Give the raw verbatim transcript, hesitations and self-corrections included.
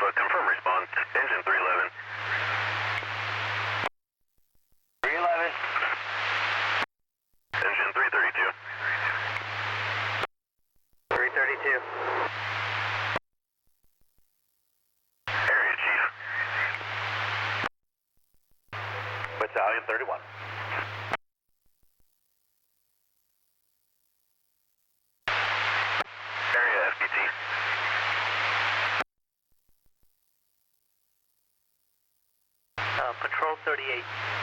Alpha, confirm response. Engine three eleven. three eleven. Engine three thirty-two. three thirty-two. Area Chief. Battalion thirty-one. Area F B T. Uh, Patrol thirty-eight.